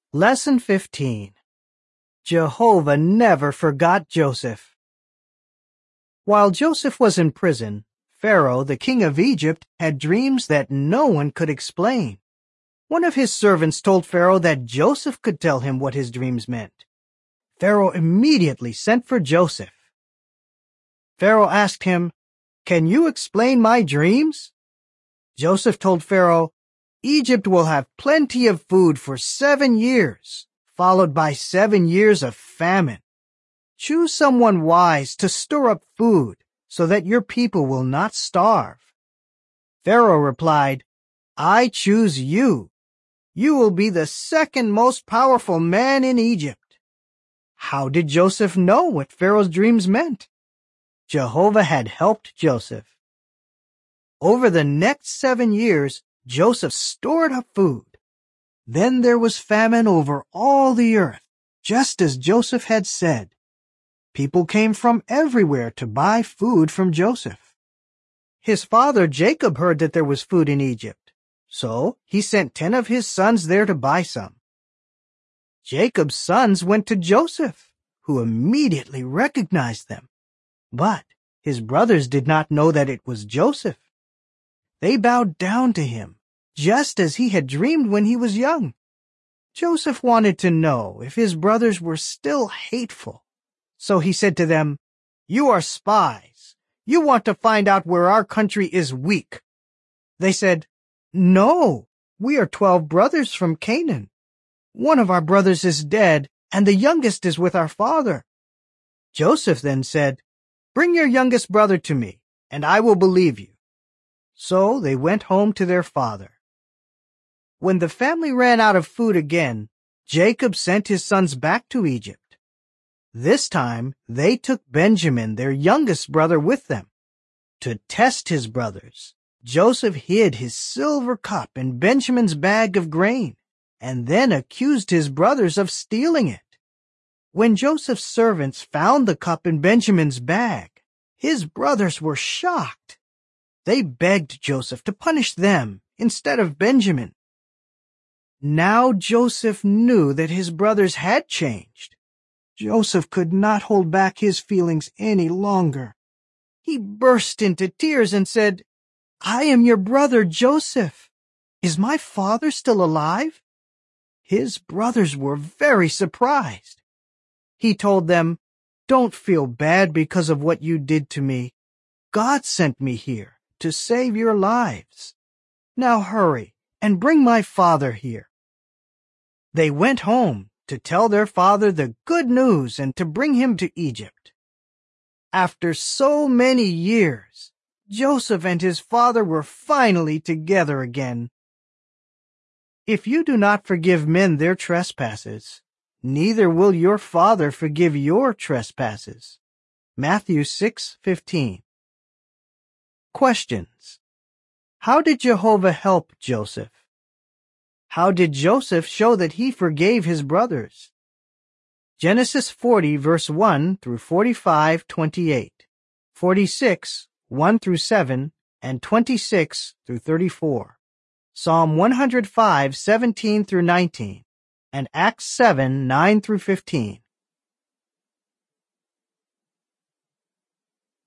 Lesson 15. Jehovah never forgot Joseph. While Joseph was in prison, Pharaoh, the king of Egypt, had dreams that no one could explain. One of his servants told Pharaoh that Joseph could tell him what his dreams meant. Pharaoh immediately sent for Joseph. Pharaoh asked him, "Can you explain my dreams?" Joseph told Pharaoh, "Egypt will have plenty of food for 7 years, followed by 7 years of famine. Choose someone wise to store up food so that your people will not starve." Pharaoh replied, "I choose you. You will be the second most powerful man in Egypt." How did Joseph know what Pharaoh's dreams meant? Jehovah had helped Joseph. Over the next 7 years, Joseph stored up food. Then there was famine over all the earth, just as Joseph had said. People came from everywhere to buy food from Joseph. His father Jacob heard that there was food in Egypt, so he sent 10 of his sons there to buy some. Jacob's sons went to Joseph, who immediately recognized them. But his brothers did not know that it was Joseph. They bowed down to him, just as he had dreamed when he was young. Joseph wanted to know if his brothers were still hateful. So he said to them, "You are spies. You want to find out where our country is weak." They said, "No, we are 12 brothers from Canaan. One of our brothers is dead, and the youngest is with our father." Joseph then said, "Bring your youngest brother to me, and I will believe you." So they went home to their father. When the family ran out of food again, Jacob sent his sons back to Egypt. This time, they took Benjamin, their youngest brother, with them. To test his brothers, Joseph hid his silver cup in Benjamin's bag of grain, and then accused his brothers of stealing it. When Joseph's servants found the cup in Benjamin's bag, his brothers were shocked. They begged Joseph to punish them instead of Benjamin. Now Joseph knew that his brothers had changed. Joseph could not hold back his feelings any longer. He burst into tears and said, "I am your brother Joseph. Is my father still alive?" His brothers were very surprised. He told them, "Don't feel bad because of what you did to me. God sent me here to save your lives. Now hurry and bring my father here." They went home to tell their father the good news and to bring him to Egypt. After so many years, Joseph and his father were finally together again. If you do not forgive men their trespasses, neither will your Father forgive your trespasses. Matthew 6:15. Questions. How did Jehovah help Joseph? How did Joseph show that he forgave his brothers? Genesis 40 verse 1 through 45:28, 46 1 through 7, and 26 through 34. Psalm 105 17 through 19, and Acts 7 9 through 15.